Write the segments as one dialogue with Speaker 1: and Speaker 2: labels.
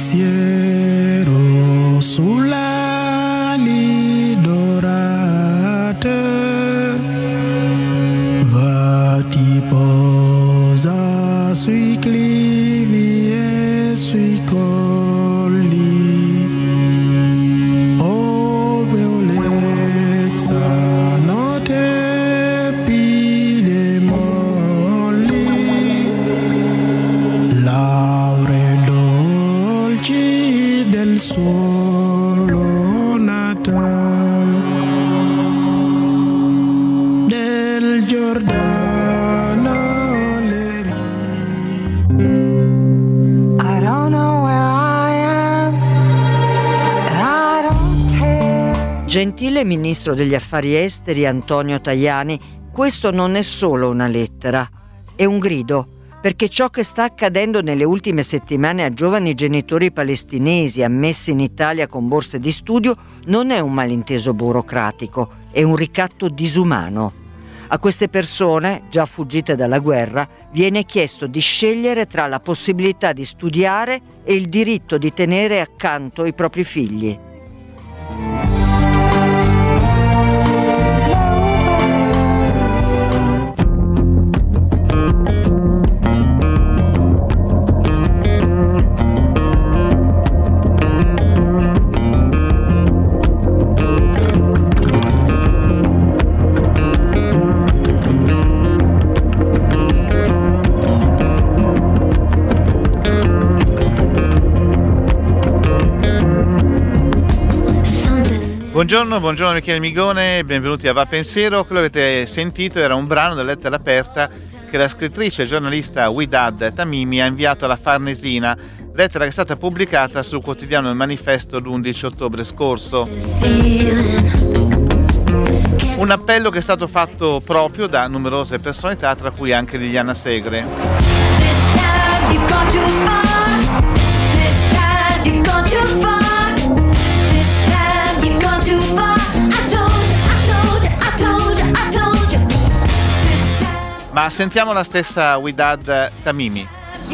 Speaker 1: pensiero sulla ali dorate, va ti posa sui clivi e sui colli, oh violezza notte pile molli, lauree dolci del suolo natal, del Giordano le rive.
Speaker 2: I don't know where I am, and I don't care.
Speaker 3: Gentile Ministro degli Affari Esteri Antonio Tajani, questo non è solo una lettera, è un grido, perché ciò che sta accadendo nelle ultime settimane a giovani genitori palestinesi ammessi in Italia con borse di studio non è un malinteso burocratico, è un ricatto disumano. A queste persone, già fuggite dalla guerra, viene chiesto di scegliere tra la possibilità di studiare e il diritto di tenere accanto i propri figli.
Speaker 4: Buongiorno Michele Migone, benvenuti a Va Pensiero. Quello che avete sentito era un brano della lettera aperta che la scrittrice e giornalista Wadad Tamimi ha inviato alla Farnesina, lettera che è stata pubblicata sul quotidiano Il Manifesto l'11 ottobre scorso. Un appello che è stato fatto proprio da numerose personalità, tra cui anche Liliana Segre. Ma sentiamo la stessa Wadad Tamimi.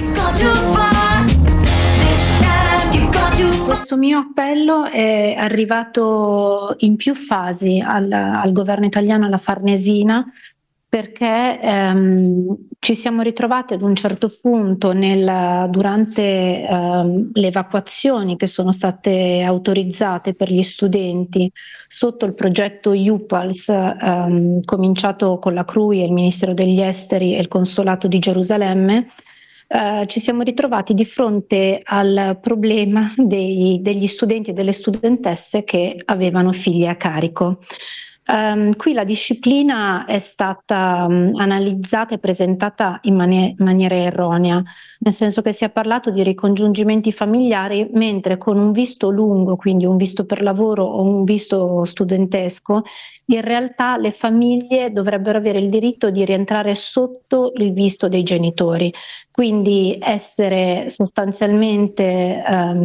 Speaker 5: Questo mio appello è arrivato in più fasi al governo italiano, alla Farnesina, perché ci siamo ritrovati ad un certo punto durante le evacuazioni che sono state autorizzate per gli studenti sotto il progetto UPALS, cominciato con la CRUI e il Ministero degli Esteri e il Consolato di Gerusalemme. Ci siamo ritrovati di fronte al problema degli studenti e delle studentesse che avevano figli a carico. Qui la disciplina è stata analizzata e presentata in maniera erronea, nel senso che si è parlato di ricongiungimenti familiari, mentre con un visto lungo, quindi un visto per lavoro o un visto studentesco, in realtà le famiglie dovrebbero avere il diritto di rientrare sotto il visto dei genitori, quindi essere sostanzialmente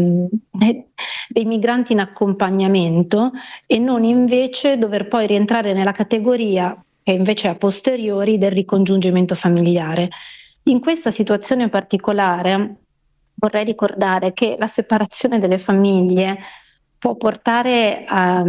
Speaker 5: dei migranti in accompagnamento e non invece dover poi rientrare nella categoria che invece è a posteriori del ricongiungimento familiare. In questa situazione particolare vorrei ricordare che la separazione delle famiglie può portare a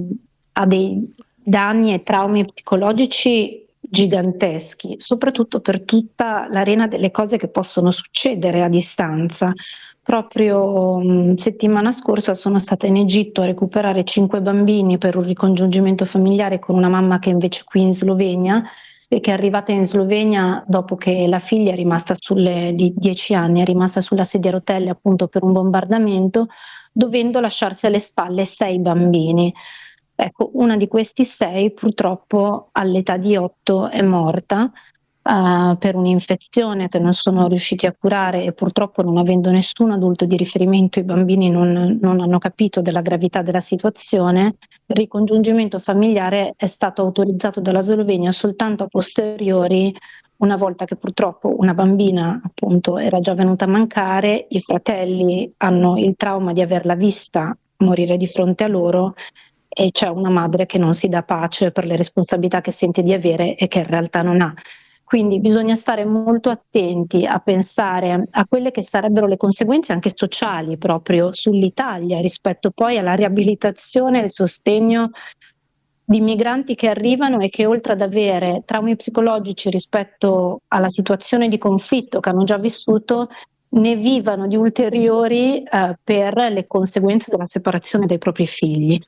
Speaker 5: dei danni e traumi psicologici giganteschi, soprattutto per tutta l'arena delle cose che possono succedere a distanza. Proprio settimana scorsa sono stata in Egitto a recuperare 5 bambini per un ricongiungimento familiare con una mamma che è invece qui in Slovenia e che è arrivata in Slovenia dopo che la figlia è rimasta di 10 anni, è rimasta sulla sedia a rotelle appunto per un bombardamento, dovendo lasciarsi alle spalle 6 bambini. Ecco, una di questi 6 purtroppo all'età di 8 è morta per un'infezione che non sono riusciti a curare e purtroppo non avendo nessun adulto di riferimento i bambini non hanno capito della gravità della situazione. Il ricongiungimento familiare è stato autorizzato dalla Slovenia soltanto a posteriori, una volta che purtroppo una bambina appunto era già venuta a mancare, i fratelli hanno il trauma di averla vista morire di fronte a loro e c'è una madre che non si dà pace per le responsabilità che sente di avere e che in realtà non ha. Quindi bisogna stare molto attenti a pensare a quelle che sarebbero le conseguenze anche sociali proprio sull'Italia rispetto poi alla riabilitazione e il sostegno di migranti che arrivano e che oltre ad avere traumi psicologici rispetto alla situazione di conflitto che hanno già vissuto, ne vivano di ulteriori per le conseguenze della separazione dai propri figli.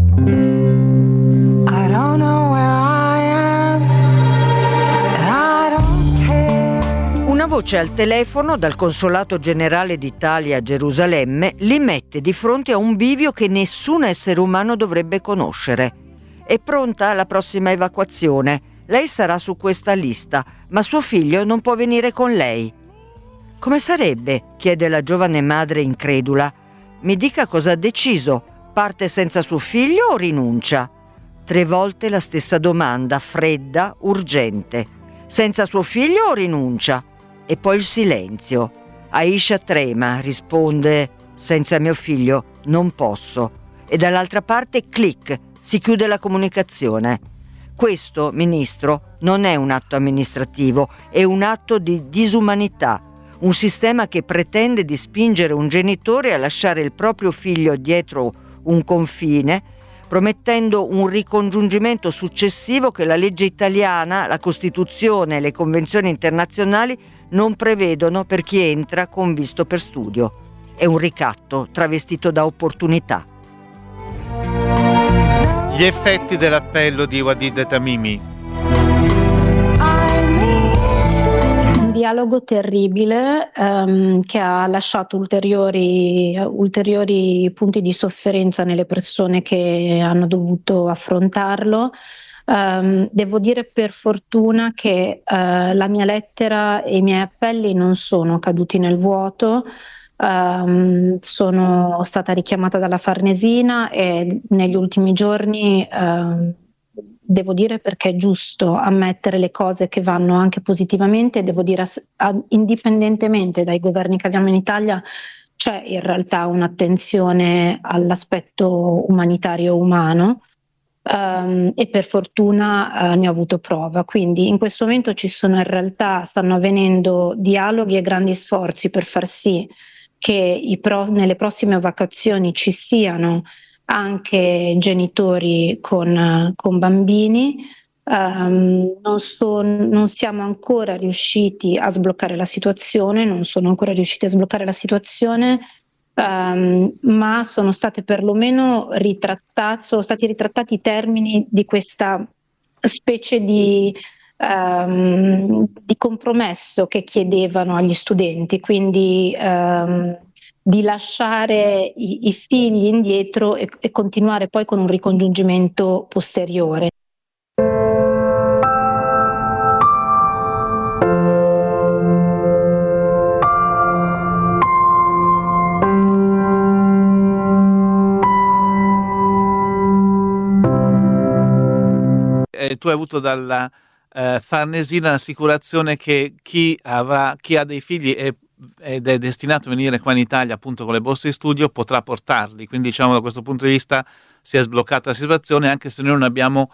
Speaker 2: I don't know where I am, and I don't care.
Speaker 3: Una voce al telefono dal Consolato Generale d'Italia a Gerusalemme li mette di fronte a un bivio che nessun essere umano dovrebbe conoscere. È pronta la prossima evacuazione. Lei sarà su questa lista, ma suo figlio non può venire con lei. Come sarebbe? Chiede la giovane madre incredula. Mi dica cosa ha deciso. Parte senza suo figlio o rinuncia? 3 volte la stessa domanda, fredda, urgente. Senza suo figlio o rinuncia? E poi il silenzio. Aisha trema, risponde: senza mio figlio non posso. E dall'altra parte, clic, si chiude la comunicazione. Questo, ministro, non è un atto amministrativo, è un atto di disumanità. Un sistema che pretende di spingere un genitore a lasciare il proprio figlio dietro un confine, promettendo un ricongiungimento successivo che la legge italiana, la Costituzione e le convenzioni internazionali non prevedono per chi entra con visto per studio. È un ricatto travestito da opportunità.
Speaker 4: Gli effetti dell'appello di Wadid Tamimi.
Speaker 5: Un dialogo terribile che ha lasciato ulteriori punti di sofferenza nelle persone che hanno dovuto affrontarlo. Devo dire per fortuna che la mia lettera e i miei appelli non sono caduti nel vuoto. Sono stata richiamata dalla Farnesina e negli ultimi giorni devo dire, perché è giusto ammettere le cose che vanno anche positivamente, devo dire indipendentemente dai governi che abbiamo in Italia c'è in realtà un'attenzione all'aspetto umanitario umano. E per fortuna ne ho avuto prova, quindi in questo momento stanno avvenendo dialoghi e grandi sforzi per far sì che nelle prossime vacazioni ci siano anche genitori con bambini. Non siamo ancora riusciti a sbloccare la situazione, non sono ancora riusciti a sbloccare la situazione, ma sono state perlomeno sono stati ritrattati i termini di questa specie di compromesso che chiedevano agli studenti, quindi di lasciare i figli indietro e continuare poi con un ricongiungimento posteriore.
Speaker 4: Tu hai avuto dalla Farnesina l'assicurazione che chi ha dei figli ed è destinato a venire qua in Italia appunto con le borse di studio potrà portarli, quindi diciamo da questo punto di vista si è sbloccata la situazione, anche se noi non abbiamo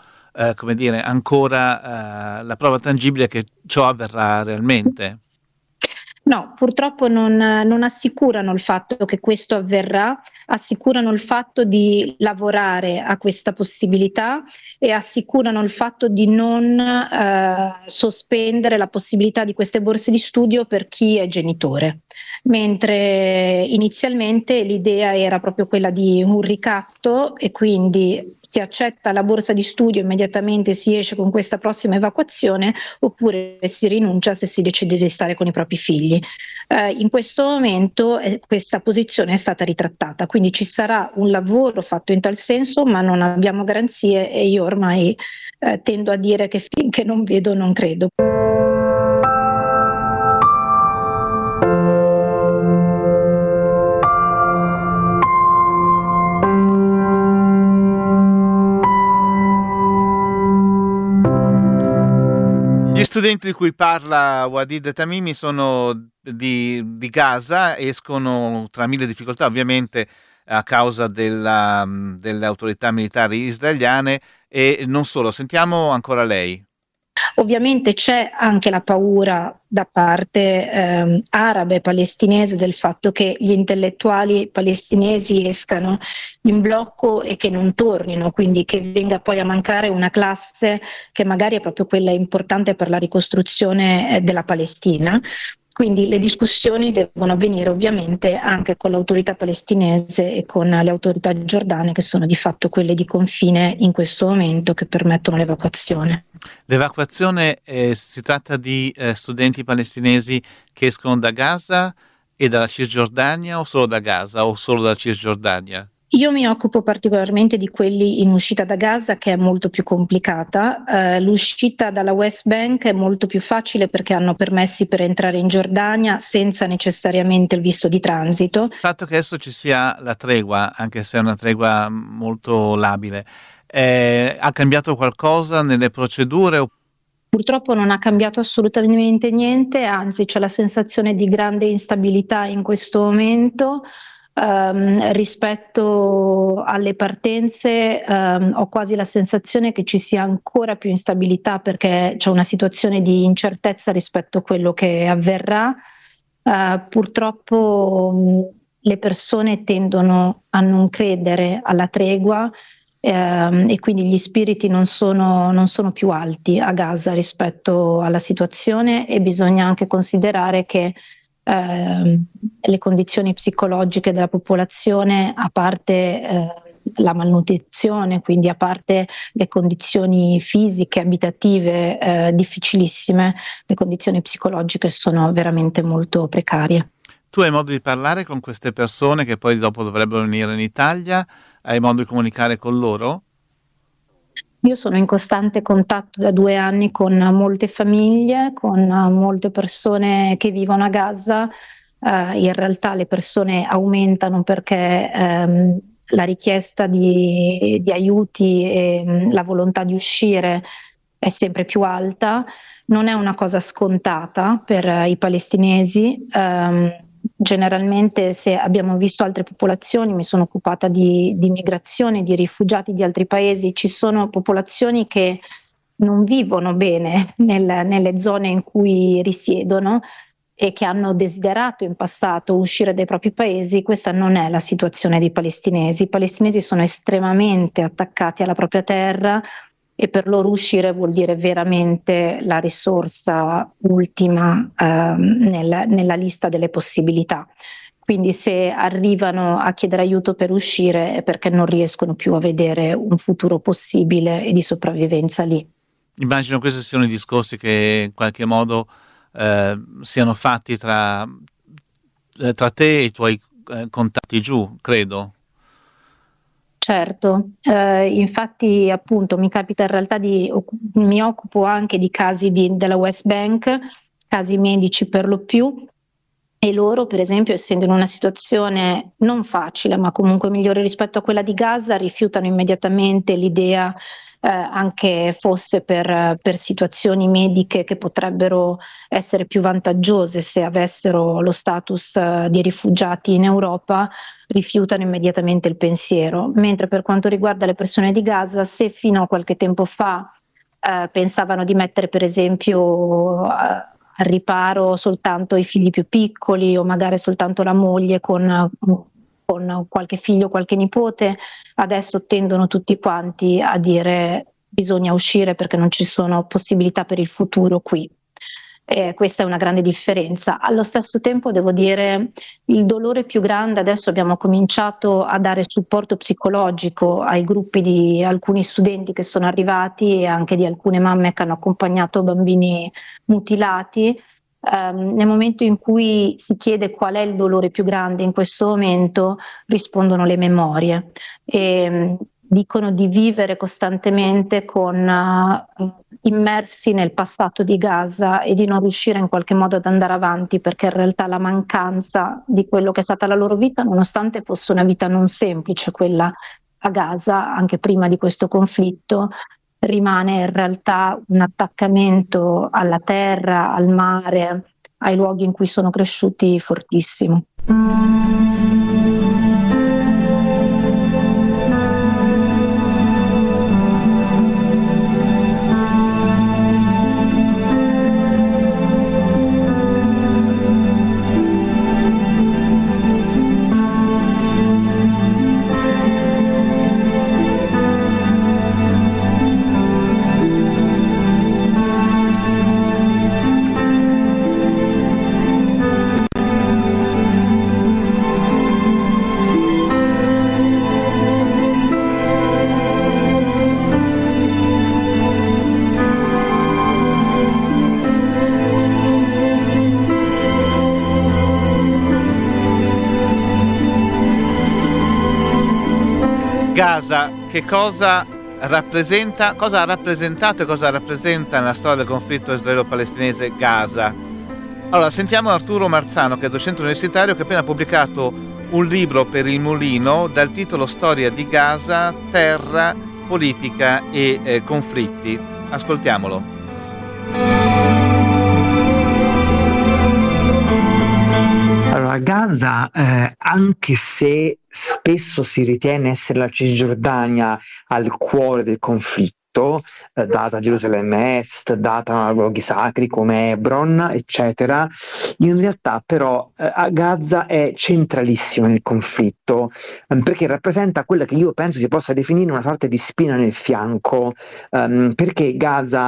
Speaker 4: ancora la prova tangibile che ciò avverrà realmente.
Speaker 5: No, purtroppo non assicurano il fatto che questo avverrà, assicurano il fatto di lavorare a questa possibilità e assicurano il fatto di non sospendere la possibilità di queste borse di studio per chi è genitore, mentre inizialmente l'idea era proprio quella di un ricatto e quindi si accetta la borsa di studio, immediatamente si esce con questa prossima evacuazione, oppure si rinuncia se si decide di stare con i propri figli. In questo momento questa posizione è stata ritrattata, quindi ci sarà un lavoro fatto in tal senso, ma non abbiamo garanzie e io ormai tendo a dire che finché non vedo non credo.
Speaker 4: Gli studenti di cui parla Wadid Tamimi sono di Gaza, escono tra mille difficoltà ovviamente a causa delle autorità militari israeliane e non solo. Sentiamo ancora lei.
Speaker 5: Ovviamente c'è anche la paura da parte arabe palestinese del fatto che gli intellettuali palestinesi escano in blocco e che non tornino, quindi che venga poi a mancare una classe che magari è proprio quella importante per la ricostruzione della Palestina. Quindi le discussioni devono avvenire ovviamente anche con l'autorità palestinese e con le autorità giordane, che sono di fatto quelle di confine in questo momento, che permettono l'evacuazione.
Speaker 4: L'evacuazione si tratta di studenti palestinesi che escono da Gaza e dalla Cisgiordania, o solo da Gaza o solo dalla Cisgiordania?
Speaker 5: Io mi occupo particolarmente di quelli in uscita da Gaza, che è molto più complicata. L'uscita dalla West Bank è molto più facile perché hanno permessi per entrare in Giordania senza necessariamente il visto di transito.
Speaker 4: Il fatto che adesso ci sia la tregua, anche se è una tregua molto labile, ha cambiato qualcosa nelle procedure?
Speaker 5: Purtroppo non ha cambiato assolutamente niente, anzi c'è la sensazione di grande instabilità in questo momento. Rispetto alle partenze ho quasi la sensazione che ci sia ancora più instabilità, perché c'è una situazione di incertezza rispetto a quello che avverrà. Purtroppo le persone tendono a non credere alla tregua e quindi gli spiriti non sono più alti a Gaza rispetto alla situazione, e bisogna anche considerare che le condizioni psicologiche della popolazione, a parte la malnutrizione, quindi a parte le condizioni fisiche, abitative difficilissime, le condizioni psicologiche sono veramente molto precarie.
Speaker 4: Tu hai modo di parlare con queste persone che poi dopo dovrebbero venire in Italia? Hai modo di comunicare con loro?
Speaker 5: Io sono in costante contatto da 2 anni con molte famiglie, con molte persone che vivono a Gaza. In realtà le persone aumentano perché la richiesta di aiuti e la volontà di uscire è sempre più alta. Non è una cosa scontata per i palestinesi. Generalmente, se abbiamo visto altre popolazioni, mi sono occupata di migrazione, di rifugiati di altri paesi, ci sono popolazioni che non vivono bene nelle zone in cui risiedono e che hanno desiderato in passato uscire dai propri paesi. Questa non è la situazione dei palestinesi. I palestinesi sono estremamente attaccati alla propria terra e per loro uscire vuol dire veramente la risorsa ultima nella lista delle possibilità. Quindi se arrivano a chiedere aiuto per uscire è perché non riescono più a vedere un futuro possibile e di sopravvivenza lì.
Speaker 4: Immagino questi siano i discorsi che in qualche modo siano fatti tra te e i tuoi contatti giù, credo.
Speaker 5: Certo, infatti appunto mi capita in realtà mi occupo anche di casi della West Bank, casi medici per lo più, e loro per esempio, essendo in una situazione non facile ma comunque migliore rispetto a quella di Gaza, rifiutano immediatamente l'idea, anche fosse per situazioni mediche che potrebbero essere più vantaggiose se avessero lo status di rifugiati in Europa, rifiutano immediatamente il pensiero. Mentre per quanto riguarda le persone di Gaza, se fino a qualche tempo fa pensavano di mettere per esempio al riparo soltanto i figli più piccoli o magari soltanto la moglie con qualche figlio, qualche nipote, adesso tendono tutti quanti a dire bisogna uscire perché non ci sono possibilità per il futuro qui. Questa è una grande differenza. Allo stesso tempo devo dire il dolore più grande, adesso abbiamo cominciato a dare supporto psicologico ai gruppi di alcuni studenti che sono arrivati e anche di alcune mamme che hanno accompagnato bambini mutilati. Nel momento in cui si chiede qual è il dolore più grande in questo momento, rispondono le memorie e dicono di vivere costantemente immersi nel passato di Gaza e di non riuscire in qualche modo ad andare avanti, perché in realtà la mancanza di quello che è stata la loro vita, nonostante fosse una vita non semplice quella a Gaza anche prima di questo conflitto, rimane in realtà un attaccamento alla terra, al mare, ai luoghi in cui sono cresciuti fortissimo.
Speaker 4: Gaza, che cosa rappresenta, cosa ha rappresentato e cosa rappresenta nella storia del conflitto israelo-palestinese Gaza? Allora, sentiamo Arturo Marzano, che è docente universitario, che ha appena pubblicato un libro per Il Mulino dal titolo Storia di Gaza, terra, politica e conflitti. Ascoltiamolo.
Speaker 6: Allora, Gaza, anche se spesso si ritiene essere la Cisgiordania al cuore del conflitto, data Gerusalemme Est, data luoghi sacri come Hebron, eccetera, in realtà però Gaza è centralissimo nel conflitto, perché rappresenta quella che io penso si possa definire una sorta di spina nel fianco, perché Gaza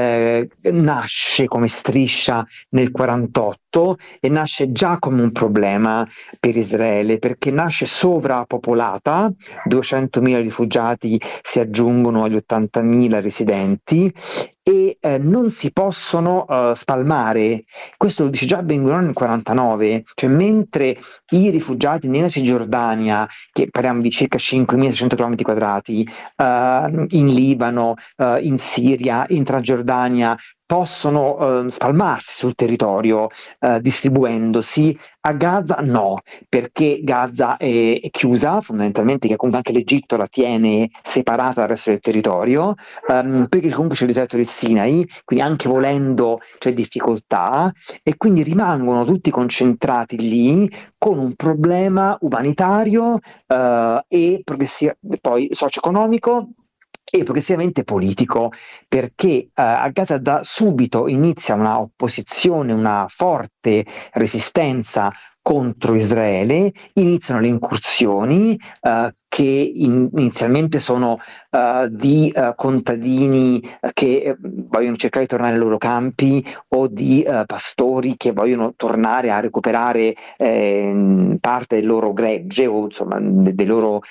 Speaker 6: nasce come striscia nel 48 e nasce già come un problema per Israele, perché nasce sovrappopolata, 200.000 rifugiati si aggiungono agli 80.000 residenti e non si possono spalmare. Questo lo dice già Ben Gurion nel 49, cioè mentre i rifugiati nella Cisgiordania, che parliamo di circa 5.600 km quadrati, in Libano, in Siria, in Transgiordania, possono spalmarsi sul territorio distribuendosi, a Gaza no, perché Gaza è chiusa fondamentalmente, che comunque anche l'Egitto la tiene separata dal resto del territorio, perché comunque c'è il deserto del Sinai, quindi anche volendo c'è difficoltà, e quindi rimangono tutti concentrati lì con un problema umanitario e poi socio-economico e progressivamente politico, perché a Gaza da subito inizia una opposizione, una forte resistenza contro Israele, iniziano le incursioni che inizialmente sono di contadini che vogliono cercare di tornare ai loro campi o di pastori che vogliono tornare a recuperare parte del loro gregge o insomma dei loro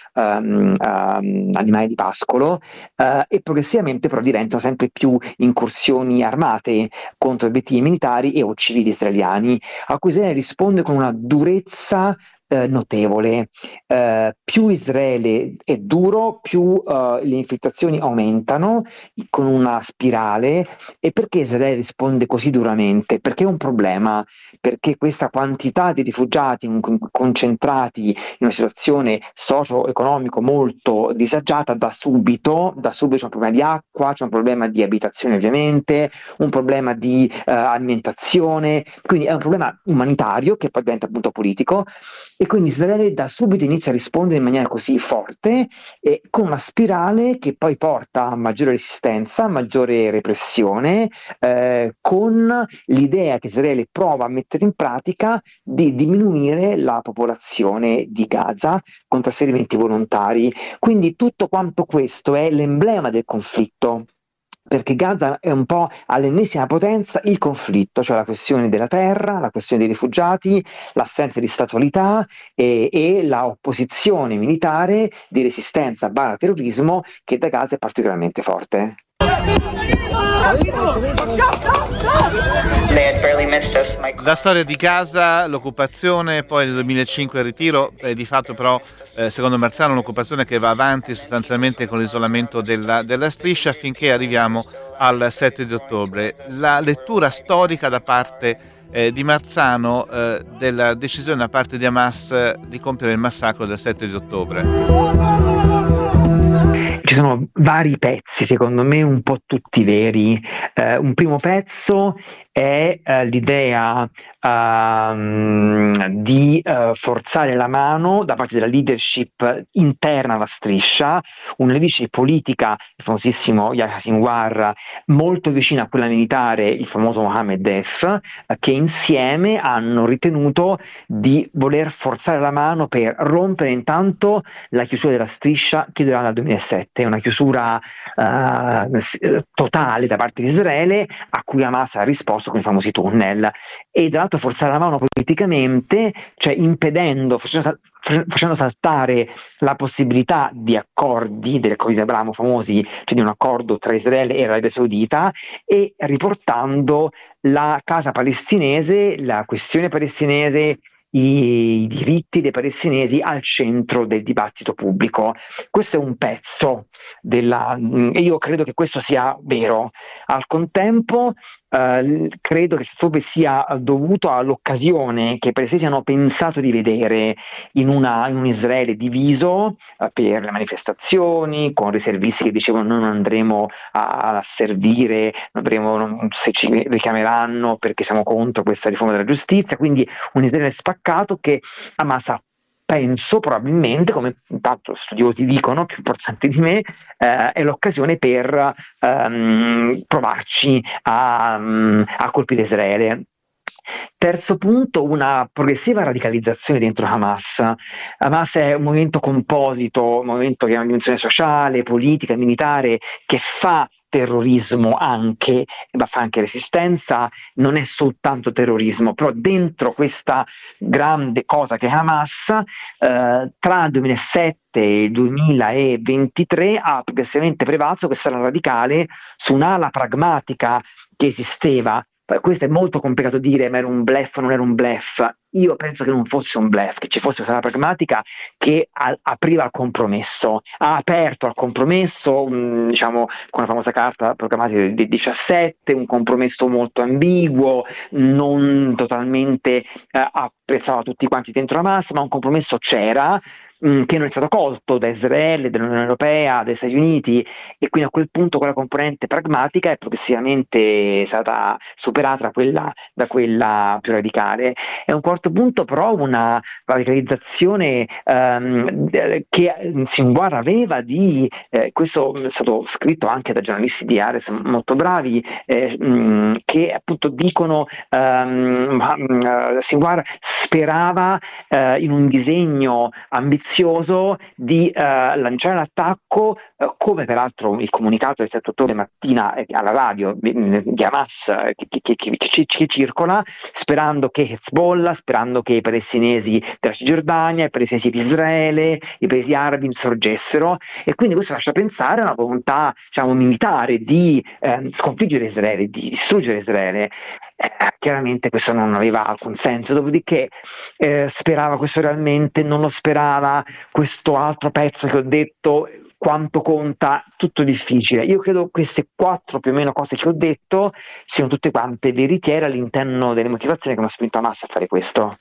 Speaker 6: animali di pascolo, e progressivamente però diventano sempre più incursioni armate contro obiettivi militari e o civili israeliani, a cui Israele risponde con una durezza notevole. Più Israele è duro, più le infiltrazioni aumentano con una spirale. E perché Israele risponde così duramente? Perché è un problema, perché questa quantità di rifugiati concentrati in una situazione socio-economico molto disagiata da subito c'è un problema di acqua, c'è un problema di abitazione ovviamente, un problema di alimentazione, quindi è un problema umanitario che poi diventa appunto politico. E quindi Israele da subito inizia a rispondere in maniera così forte e con una spirale che poi porta a maggiore resistenza, maggiore repressione, con l'idea che Israele prova a mettere in pratica di diminuire la popolazione di Gaza con trasferimenti volontari. Quindi tutto quanto questo è l'emblema del conflitto, perché Gaza è un po' all'ennesima potenza il conflitto, cioè la questione della terra, la questione dei rifugiati, l'assenza di statualità e la opposizione militare di resistenza / terrorismo che da Gaza è particolarmente forte.
Speaker 4: La storia di Gaza, l'occupazione, poi nel 2005 il ritiro, di fatto però secondo Marzano un'occupazione che va avanti sostanzialmente con l'isolamento della striscia finché arriviamo al 7 di ottobre. La lettura storica da parte di Marzano della decisione da parte di Hamas di compiere il massacro del 7 di ottobre.
Speaker 6: Ci sono vari pezzi, secondo me un po' tutti veri. Un primo pezzo è l'idea di forzare la mano da parte della leadership interna alla striscia, una leadership politica, il famosissimo Yahya Sinwar, molto vicina a quella militare, il famoso Mohammed Def, che insieme hanno ritenuto di voler forzare la mano per rompere intanto la chiusura della striscia che durerà dal 2007, una chiusura totale da parte di Israele, a cui Hamas ha risposto con i famosi tunnel, e dall'altro forzare la mano politicamente, cioè impedendo, facendo saltare la possibilità di accordi, degli accordi di Abramo famosi, cioè di un accordo tra Israele e l'Arabia Saudita, e riportando la casa palestinese, la questione palestinese i diritti dei palestinesi al centro del dibattito pubblico. Questo è un pezzo e io credo che questo sia vero. Al contempo credo che questo sia dovuto all'occasione che i palestinesi hanno pensato di vedere in un Israele diviso per le manifestazioni, con riservisti che dicevano non andremo a servire, se ci richiameranno perché siamo contro questa riforma della giustizia, quindi un Israele spaccato che Hamas ha, penso probabilmente, come tanto studiosi dicono, più importanti di me, è l'occasione per provarci a colpire Israele. Terzo punto, una progressiva radicalizzazione dentro Hamas. Hamas è un movimento composito, un movimento che ha una dimensione sociale, politica, militare, che fa terrorismo anche, ma fa anche resistenza, non è soltanto terrorismo, però dentro questa grande cosa che è Hamas, tra il 2007 e il 2023 ha progressivamente prevalso questa ala radicale su un'ala pragmatica che esisteva. Questo è molto complicato dire, ma era un bluff o non era un bluff. Io penso che non fosse un bluff, che ci fosse una pragmatica che apriva al compromesso, ha aperto al compromesso, diciamo, con la famosa carta programmatica del 17, un compromesso molto ambiguo, non totalmente apprezzava tutti quanti dentro Hamas, ma un compromesso c'era, che non è stato colto da Israele, dall'Unione Europea, dagli Stati Uniti, e quindi a quel punto quella componente pragmatica è progressivamente stata superata da quella più radicale. È un quarto punto però una radicalizzazione che Sinwar aveva questo è stato scritto anche da giornalisti di Haaretz molto bravi, che appunto dicono Sinwar sperava in un disegno ambizioso di lanciare l'attacco, come peraltro il comunicato del 7 ottobre mattina alla radio di Hamas che circola, sperando che Hezbollah, sperando che i palestinesi della Cisgiordania, i palestinesi di Israele, i paesi arabi insorgessero, e quindi questo lascia pensare a una volontà, diciamo, militare di sconfiggere Israele, di distruggere Israele. Chiaramente questo non aveva alcun senso, dopodiché sperava questo realmente, non lo sperava, questo altro pezzo che ho detto, quanto conta, tutto difficile. Io credo che queste 4 più o meno cose che ho detto siano tutte quante veritiere all'interno delle motivazioni che hanno spinto Hamas a fare questo.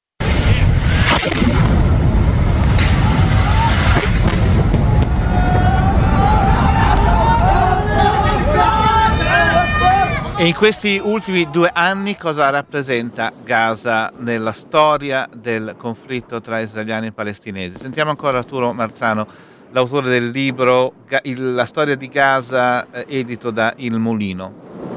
Speaker 4: E in questi ultimi 2 anni cosa rappresenta Gaza nella storia del conflitto tra israeliani e palestinesi? Sentiamo ancora Arturo Marzano, l'autore del libro La storia di Gaza, edito da Il Mulino.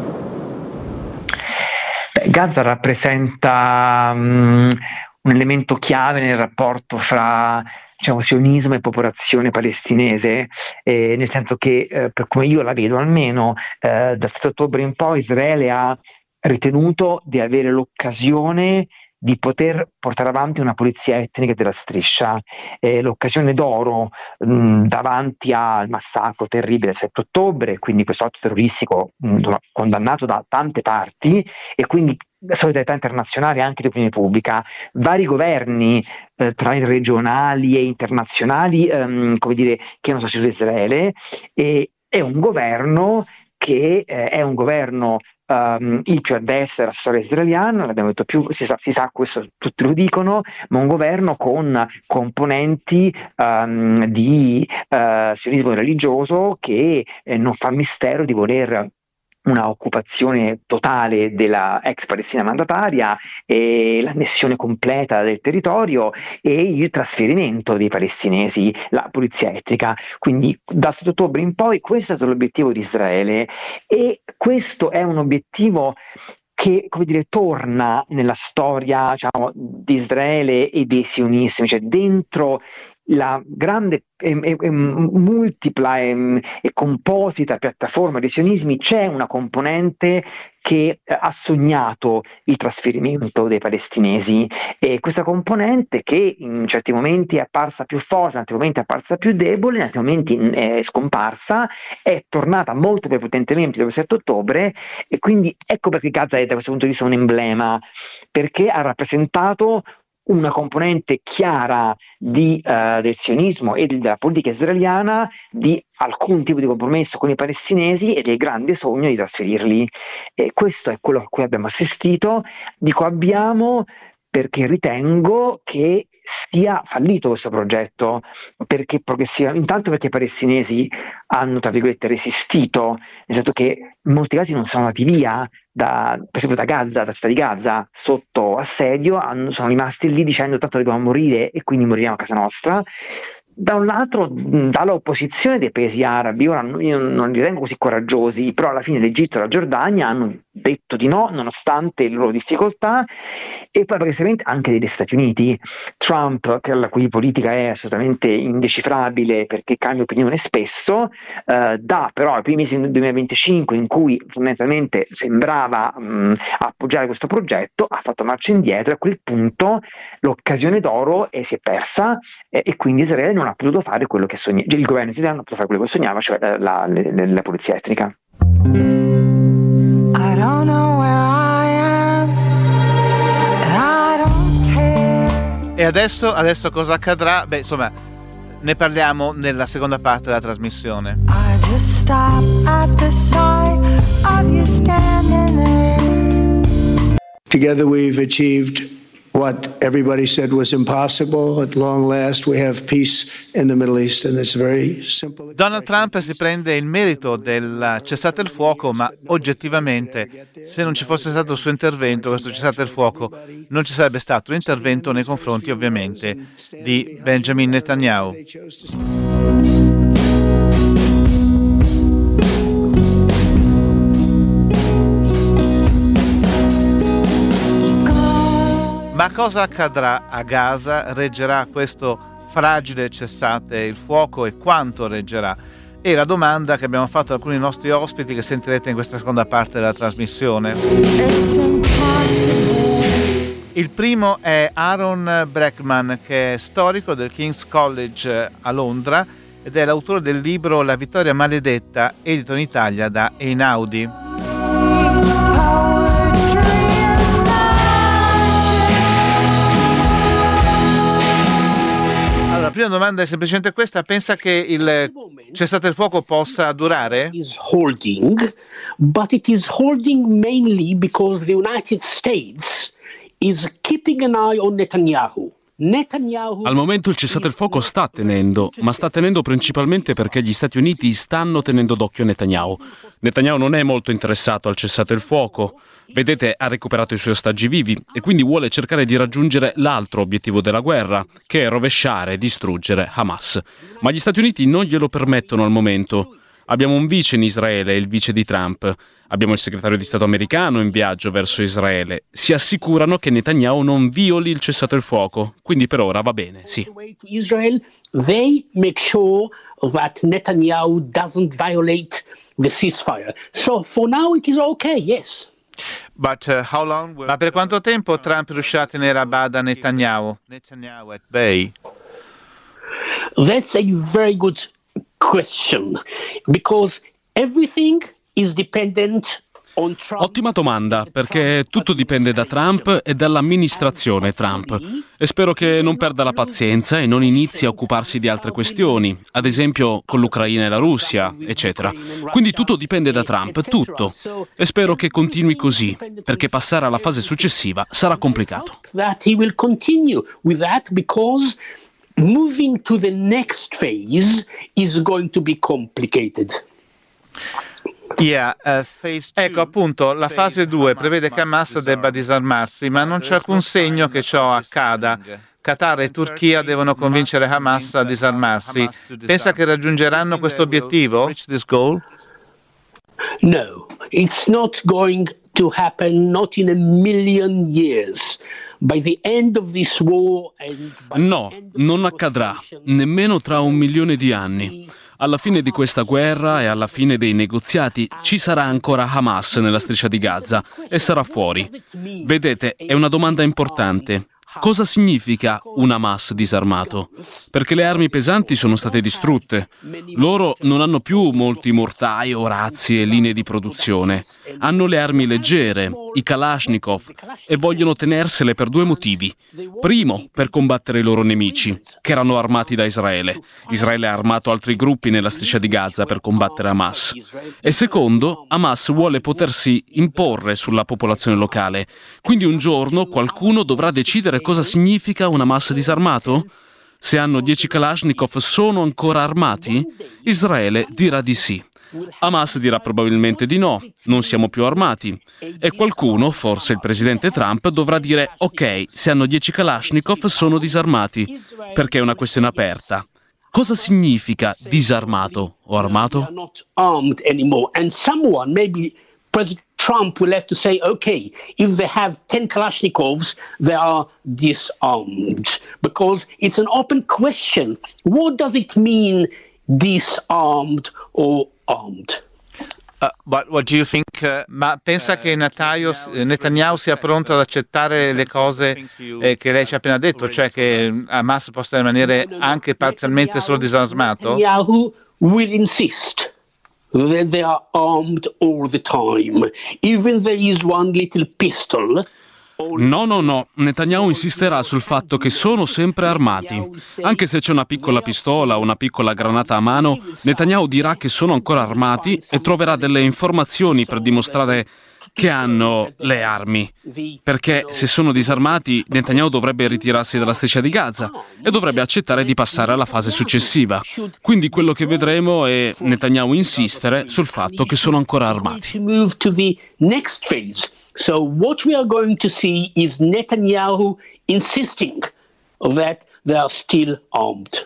Speaker 6: Gaza rappresenta un elemento chiave nel rapporto fra, diciamo, sionismo e popolazione palestinese, nel senso che, per come io la vedo almeno, dal 7 ottobre in poi Israele ha ritenuto di avere l'occasione di poter portare avanti una pulizia etnica della striscia, l'occasione d'oro davanti al massacro terribile del 7 ottobre, quindi questo atto terroristico condannato da tante parti, e quindi la solidarietà internazionale anche di opinione pubblica. Vari governi tra i regionali e internazionali come dire, che hanno sostenuto Israele, e è un governo che è un governo il più a destra della storia israeliana, l'abbiamo detto più, si sa, questo tutti lo dicono, ma un governo con componenti di sionismo religioso che non fa mistero di voler una occupazione totale della ex Palestina mandataria e l'annessione completa del territorio e il trasferimento dei palestinesi, la pulizia etnica. Quindi dal 7 ottobre in poi questo è stato l'obiettivo di Israele, e questo è un obiettivo che, come dire, torna nella storia, diciamo, di Israele e dei sionismi, cioè dentro la grande multipla e composita piattaforma dei sionismi c'è una componente che ha sognato il trasferimento dei palestinesi, e questa componente, che in certi momenti è apparsa più forte, in altri momenti è apparsa più debole, in altri momenti è scomparsa, è tornata molto più potentemente dopo il 7 ottobre, e quindi ecco perché Gaza è da questo punto di vista un emblema, perché ha rappresentato una componente chiara del sionismo e della politica israeliana di alcun tipo di compromesso con i palestinesi e del grande sogno di trasferirli. E questo è quello a cui abbiamo assistito. Dico abbiamo perché ritengo che sia fallito questo progetto, perché intanto perché i palestinesi hanno, tra virgolette, resistito, nel senso che in molti casi non sono andati via, per esempio da Gaza, da città di Gaza, sotto assedio, sono rimasti lì dicendo tanto dobbiamo morire e quindi moriremo a casa nostra. Da un lato, dall'opposizione dei paesi arabi, ora io non li ritengo così coraggiosi, però alla fine l'Egitto e la Giordania hanno detto di no nonostante le loro difficoltà, e poi praticamente anche degli Stati Uniti. Trump, la cui politica è assolutamente indecifrabile perché cambia opinione spesso, però ai primi mesi del 2025 in cui fondamentalmente sembrava appoggiare questo progetto, ha fatto marcia indietro, e a quel punto l'occasione d'oro si è persa, e quindi Israele non ha potuto fare quello che sognava, il governo israeliano non ha potuto fare quello che sognava, cioè la pulizia etnica.
Speaker 2: I don't know where I am, and I don't care.
Speaker 4: E adesso cosa accadrà? Beh, insomma, ne parliamo nella seconda parte della trasmissione.
Speaker 2: I just stop at the sight of you standing there.
Speaker 1: Together we've achieved what everybody said was impossible. At long last, we have peace in the Middle East, and it's very simple.
Speaker 4: Donald Trump si prende il merito del cessate il fuoco, ma oggettivamente, se non ci fosse stato il suo intervento, questo cessate il fuoco, non ci sarebbe stato un intervento nei confronti, ovviamente, di Benjamin Netanyahu. Ma cosa accadrà a Gaza? Reggerà questo fragile cessate il fuoco, e quanto reggerà? È la domanda che abbiamo fatto a alcuni nostri ospiti che sentirete in questa seconda parte della trasmissione. Il primo è Aaron Breckman, che è storico del King's College a Londra ed è l'autore del libro La vittoria maledetta, edito in Italia da Einaudi. La prima domanda è semplicemente questa: pensa che il cessate il fuoco possa durare?
Speaker 7: Is holding, but it is holding mainly because the United States is keeping an eye on Netanyahu.
Speaker 8: Al momento il cessate il fuoco sta tenendo, ma sta tenendo principalmente perché gli Stati Uniti stanno tenendo d'occhio Netanyahu. Netanyahu non è molto interessato al cessate il fuoco. Vedete, ha recuperato i suoi ostaggi vivi e quindi vuole cercare di raggiungere l'altro obiettivo della guerra, che è rovesciare e distruggere Hamas. Ma gli Stati Uniti non glielo permettono al momento. Abbiamo un vice in Israele, il vice di Trump. Abbiamo il segretario di Stato americano in viaggio verso Israele. Si assicurano che Netanyahu non violi il cessate il fuoco. Quindi per ora va bene, sì.
Speaker 7: Israel, they make sure that Netanyahu doesn't violate the ceasefire. So for now it is okay, yes.
Speaker 4: Ma per quanto tempo Trump riuscirà a tenere a bada Netanyahu at bay?
Speaker 7: That's a very good question, because everything is dependent on Trump.
Speaker 8: Ottima domanda, perché tutto dipende da Trump e dall'amministrazione Trump. E spero che non perda la pazienza e non inizi a occuparsi di altre questioni, ad esempio con l'Ucraina e la Russia, eccetera. Quindi tutto dipende da Trump, tutto. E spero che continui così, perché passare alla fase successiva sarà complicato.
Speaker 7: That he will continue with that, because moving to the next phase is going to be complicated.
Speaker 4: Ecco, appunto, la fase 2 prevede che Hamas debba disarmarsi, ma non c'è alcun segno che ciò accada. Qatar e Turchia devono convincere Hamas a disarmarsi. Pensa che raggiungeranno questo obiettivo?
Speaker 7: No, it's not going to happen, not in a million years. By the end of this war
Speaker 8: No, non accadrà, nemmeno tra 1 milione di anni. Alla fine di questa guerra e alla fine dei negoziati ci sarà ancora Hamas nella striscia di Gaza e sarà fuori. Vedete, è una domanda importante. Cosa significa un Hamas disarmato? Perché le armi pesanti sono state distrutte. Loro non hanno più molti mortai o razzi e linee di produzione. Hanno le armi leggere, i Kalashnikov, e vogliono tenersele per due motivi. Primo, per combattere i loro nemici, che erano armati da Israele. Israele ha armato altri gruppi nella striscia di Gaza per combattere Hamas. E secondo, Hamas vuole potersi imporre sulla popolazione locale. Quindi un giorno qualcuno dovrà decidere cosa significa un Hamas disarmato? Se hanno 10 Kalashnikov sono ancora armati? Israele dirà di sì. Hamas dirà probabilmente di no, non siamo più armati. E qualcuno, forse il presidente Trump, dovrà dire ok, se hanno 10 Kalashnikov sono disarmati, perché è una questione aperta. Cosa significa disarmato o armato?
Speaker 7: President Trump will have to say, okay, if they have 10 Kalashnikovs, they are disarmed. Because it's an open question. What does it mean, disarmed or armed?
Speaker 4: But what do you think? Ma pensa che Netanyahu sia pronto ad accettare le cose che lei ci ha appena detto, cioè che Hamas possa rimanere anche parzialmente solo disarmato?
Speaker 7: Netanyahu will insist that they are armed all the time. Even there is one little pistol.
Speaker 8: No. Netanyahu insisterà sul fatto che sono sempre armati. Anche se c'è una piccola pistola o una piccola granata a mano, Netanyahu dirà che sono ancora armati e troverà delle informazioni per dimostrare che hanno le armi. Perché se sono disarmati, Netanyahu dovrebbe ritirarsi dalla striscia di Gaza e dovrebbe accettare di passare alla fase successiva. Quindi quello che vedremo è Netanyahu insistere sul fatto che sono ancora armati.
Speaker 7: So what we are going to see is Netanyahu insisting that they are still armed.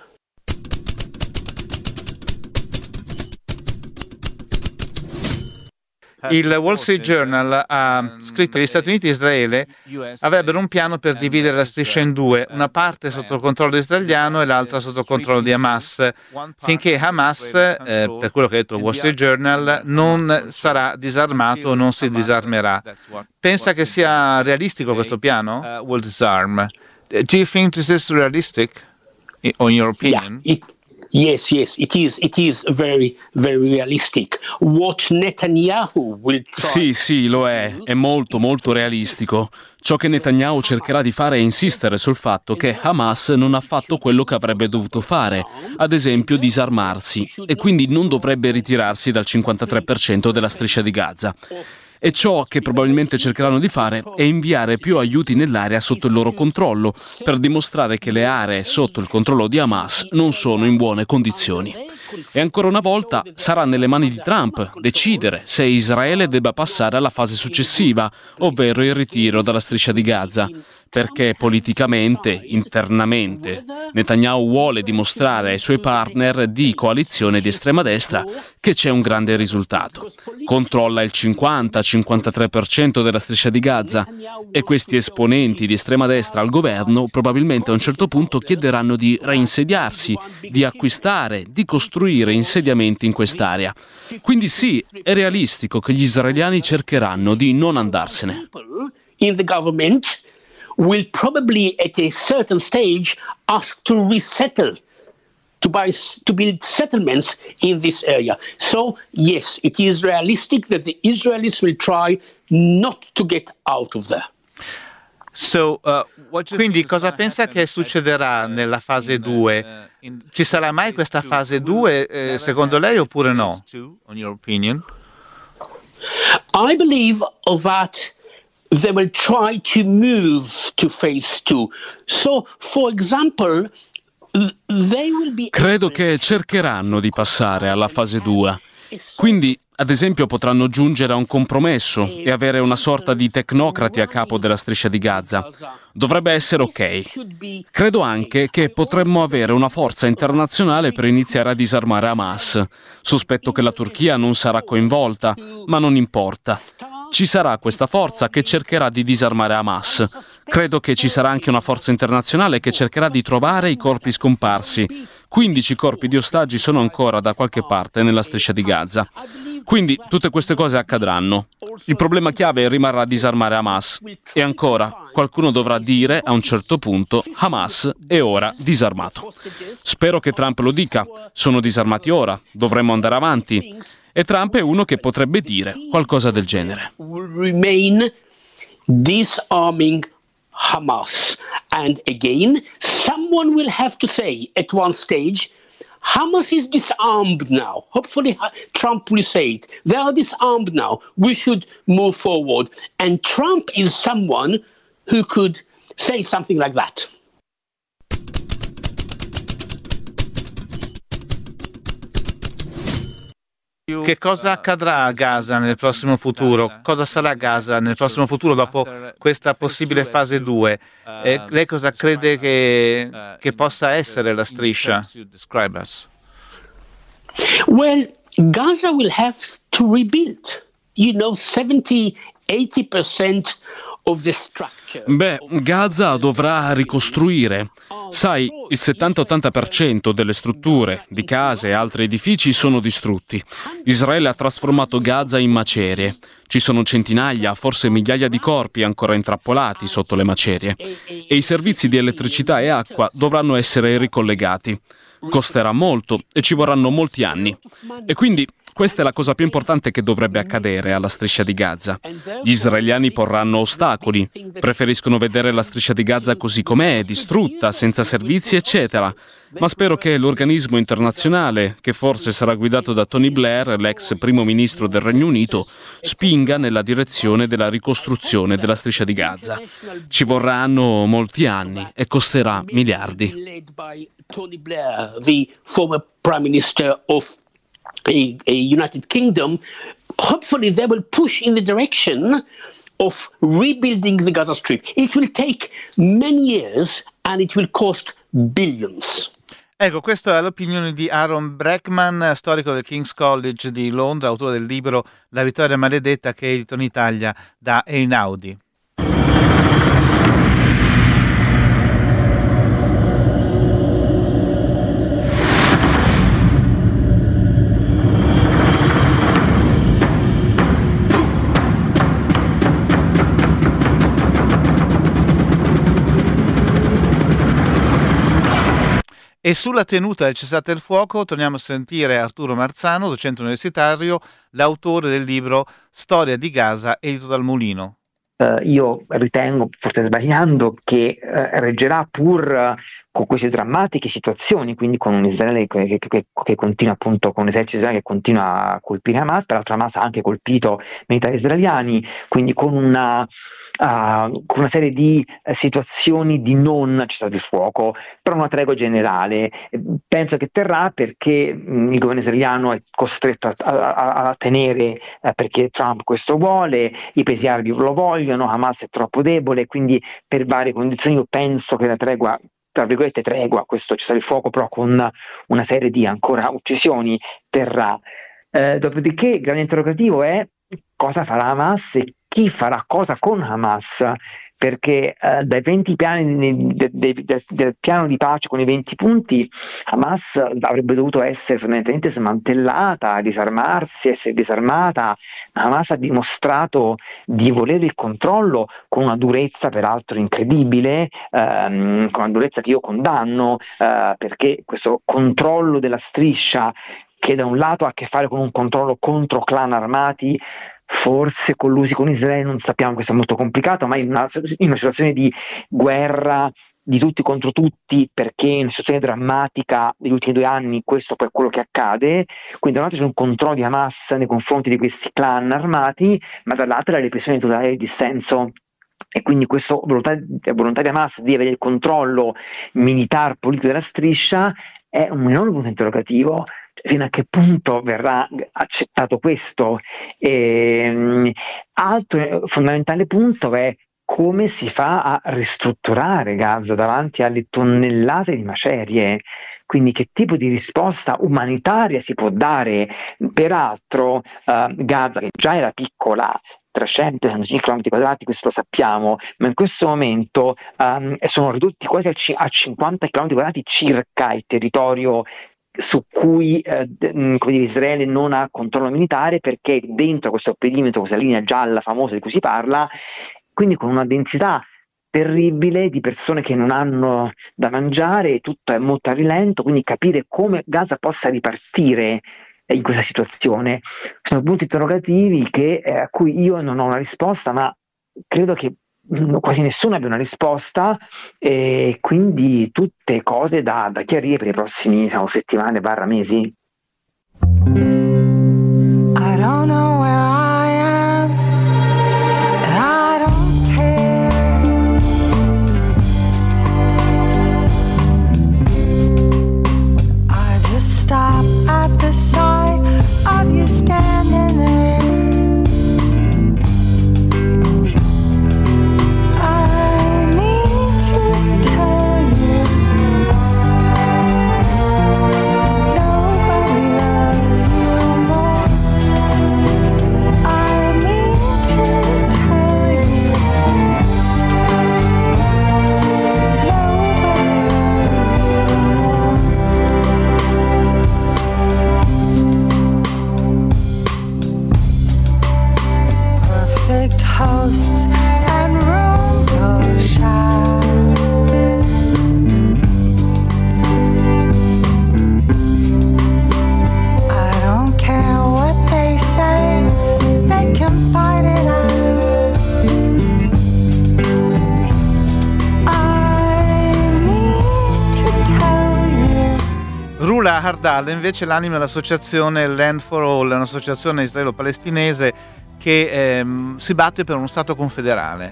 Speaker 4: Il Wall Street Journal ha scritto che gli Stati Uniti e Israele avrebbero un piano per dividere la striscia in due, una parte sotto il controllo israeliano e l'altra sotto il controllo di Hamas, finché Hamas, per quello che ha detto il Wall Street Journal, non sarà disarmato o non si disarmerà. Pensa che sia realistico questo piano? Will disarm. Do you think this is realistic, in your opinion?
Speaker 7: Yeah, Yes, it is very, very realistic. What Netanyahu will try...
Speaker 8: Sì, lo è molto, molto realistico. Ciò che Netanyahu cercherà di fare è insistere sul fatto che Hamas non ha fatto quello che avrebbe dovuto fare, ad esempio disarmarsi, e quindi non dovrebbe ritirarsi dal 53% della striscia di Gaza. E ciò che probabilmente cercheranno di fare è inviare più aiuti nell'area sotto il loro controllo, per dimostrare che le aree sotto il controllo di Hamas non sono in buone condizioni. E ancora una volta sarà nelle mani di Trump decidere se Israele debba passare alla fase successiva, ovvero il ritiro dalla striscia di Gaza, perché politicamente, internamente, Netanyahu vuole dimostrare ai suoi partner di coalizione di estrema destra che c'è un grande risultato. Controlla il 50-53% della striscia di Gaza e questi esponenti di estrema destra al governo probabilmente a un certo punto chiederanno di reinsediarsi, di acquistare, di costruire insediamenti in quest'area. Quindi sì, è realistico che gli israeliani cercheranno di non andarsene.
Speaker 7: In the government will probably at a certain stage ask to resettle, to build settlements in this area. So yes, it is realistic that the Israelis will try not to get out of there.
Speaker 4: Quindi cosa pensa che succederà nella fase 2? Ci sarà mai questa fase 2 secondo lei oppure no? On your opinion?
Speaker 7: I believe that they will try to move to phase 2. So, for example, they will be...
Speaker 8: Credo che cercheranno di passare alla fase 2. Quindi, ad esempio, potranno giungere a un compromesso e avere una sorta di tecnocrati a capo della striscia di Gaza. Dovrebbe essere ok. Credo anche che potremmo avere una forza internazionale per iniziare a disarmare Hamas. Sospetto che la Turchia non sarà coinvolta, ma non importa. Ci sarà questa forza che cercherà di disarmare Hamas. Credo che ci sarà anche una forza internazionale che cercherà di trovare i corpi scomparsi, 15 corpi di ostaggi sono ancora da qualche parte nella striscia di Gaza. Quindi tutte queste cose accadranno. Il problema chiave rimarrà disarmare Hamas. E ancora, qualcuno dovrà dire a un certo punto: Hamas è ora disarmato. Spero che Trump lo dica. Sono disarmati ora, dovremmo andare avanti. E Trump è uno che potrebbe dire qualcosa del genere.
Speaker 7: Remain disarming Hamas. And again, someone will have to say at one stage, Hamas is disarmed now. Hopefully Trump will say it. They are disarmed now. We should move forward. And Trump is someone who could say something like that.
Speaker 4: Che cosa accadrà a Gaza nel prossimo futuro? Cosa sarà Gaza nel prossimo futuro dopo questa possibile fase 2? Lei cosa crede che possa essere la striscia?
Speaker 7: Well, Gaza will have to rebuild. 70-80% of the structure.
Speaker 8: Gaza dovrà ricostruire. Sai, il 70-80% delle strutture, di case e altri edifici sono distrutti. Israele ha trasformato Gaza in macerie. Ci sono centinaia, forse migliaia di corpi ancora intrappolati sotto le macerie. E i servizi di elettricità e acqua dovranno essere ricollegati. Costerà molto e ci vorranno molti anni. E quindi questa è la cosa più importante che dovrebbe accadere alla striscia di Gaza. Gli israeliani porranno ostacoli, preferiscono vedere la striscia di Gaza così com'è, distrutta, senza servizi, eccetera. Ma spero che l'organismo internazionale, che forse sarà guidato da Tony Blair, l'ex primo ministro del Regno Unito, spinga nella direzione della ricostruzione della striscia di Gaza. Ci vorranno molti anni e costerà miliardi.
Speaker 7: Tony Blair, the former Prime Minister of a United Kingdom, hopefully they will push in the direction of rebuilding the Gaza Strip. It will take many years and it will cost billions.
Speaker 4: Ecco, questa è l'opinione di Aaron Breckman, storico del King's College di Londra, autore del libro La vittoria maledetta, che è edito in Italia da Einaudi. E sulla tenuta del cessate il fuoco torniamo a sentire Arturo Marzano, docente universitario, l'autore del libro Storia di Gaza, edito dal Mulino.
Speaker 6: Io ritengo, forse sbagliando, che reggerà pur con queste drammatiche situazioni, quindi con un Israele che continua, appunto, con un esercito israeliano che continua a colpire Hamas. Peraltro Hamas ha anche colpito militari israeliani, quindi con una serie di situazioni di non cessate il fuoco, però una tregua generale. Penso che terrà perché il governo israeliano è costretto a tenere perché Trump questo vuole, i paesi arabi lo vogliono, Hamas è troppo debole, quindi per varie condizioni io penso che la tregua, tra virgolette tregua, questo cessate il fuoco però con una serie di ancora uccisioni, terrà. Dopodiché il grande interrogativo è cosa farà Hamas e chi farà cosa con Hamas, perché dai 20 piani del piano di pace con i 20 punti Hamas avrebbe dovuto essere fondamentalmente smantellata, disarmarsi, essere disarmata. Hamas ha dimostrato di volere il controllo con una durezza peraltro incredibile, con una durezza che io condanno, perché questo controllo della striscia, che da un lato ha a che fare con un controllo contro clan armati, forse collusi con Israele, non sappiamo, questo è molto complicato, ma in una situazione di guerra di tutti contro tutti, perché in una situazione drammatica degli ultimi 2 anni questo poi è quello che accade. Quindi da un lato c'è un controllo di Hamas nei confronti di questi clan armati, ma dall'altro la repressione totale del dissenso. E quindi questa volontà di Hamas di avere il controllo militare politico della striscia è un enorme punto interrogativo. Fino a che punto verrà accettato questo? Altro fondamentale punto è come si fa a ristrutturare Gaza davanti alle tonnellate di macerie. Quindi che tipo di risposta umanitaria si può dare? Peraltro Gaza, che già era piccola, 365 km², questo lo sappiamo, ma in questo momento sono ridotti quasi a 50 km² circa il territorio su cui Israele non ha controllo militare, perché dentro questo perimetro, questa linea gialla famosa di cui si parla, quindi con una densità terribile di persone che non hanno da mangiare, tutto è molto a rilento, quindi capire come Gaza possa ripartire in questa situazione sono punti interrogativi a cui io non ho una risposta, ma credo che quasi nessuno abbia una risposta, e quindi tutte cose da chiarire per i prossimi settimane / mesi.
Speaker 2: I don't know where I am, and I don't care. I just stop at the sight of you standing there. I need to tell you, nobody loves you more. I need to tell you, nobody loves you more. Perfect hosts and room go shy. I don't care what they say, they can fight it out. I need to tell you.
Speaker 4: Rula Hardal invece l'anima dell'associazione Land for All, un'associazione israelo-palestinese che si batte per uno Stato confederale.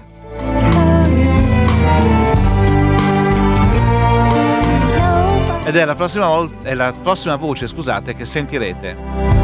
Speaker 4: Ed è la prossima voce, scusate, che sentirete.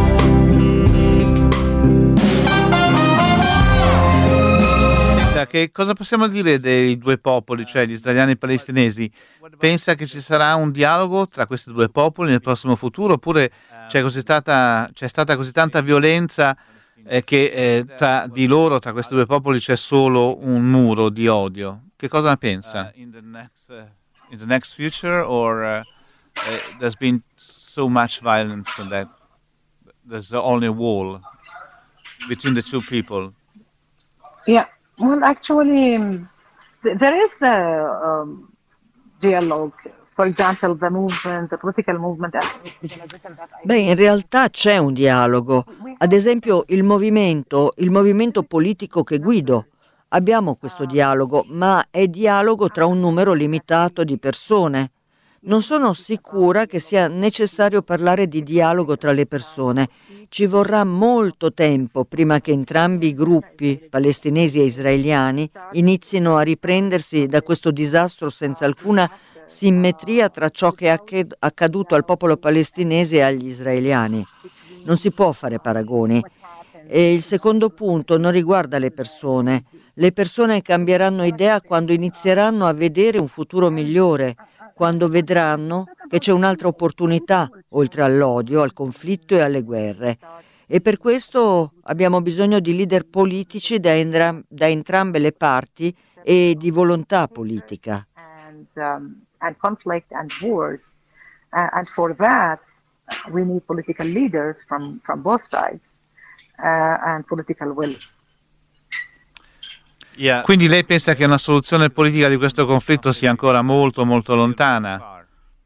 Speaker 4: Senta, che cosa possiamo dire dei due popoli, cioè gli israeliani e i palestinesi? Pensa che ci sarà un dialogo tra questi due popoli nel prossimo futuro, oppure c'è stata così tanta violenza che tra questi due popoli c'è solo un muro di odio? Che cosa ne pensa? In the next future, or there's been so much violence that there's only a wall between the two people?
Speaker 9: Yeah, well, actually, there is a dialogue. For example, the political movement.
Speaker 3: Beh, in realtà c'è un dialogo. Ad esempio, il movimento politico che guido. Abbiamo questo dialogo, ma è dialogo tra un numero limitato di persone. Non sono sicura che sia necessario parlare di dialogo tra le persone. Ci vorrà molto tempo prima che entrambi i gruppi, palestinesi e israeliani, inizino a riprendersi da questo disastro senza alcuna simmetria tra ciò che è accaduto al popolo palestinese e agli israeliani. Non si può fare paragoni. E il secondo punto non riguarda le persone. Le persone cambieranno idea quando inizieranno a vedere un futuro migliore, quando vedranno che c'è un'altra opportunità, oltre all'odio, al conflitto e alle guerre. E per questo abbiamo bisogno di leader politici da entrambe le parti e di volontà politica.
Speaker 9: And conflict and wars, and for that we need political leaders from both sides and political will.
Speaker 4: Yeah. Quindi lei pensa che una soluzione politica di questo conflitto sia ancora molto molto lontana?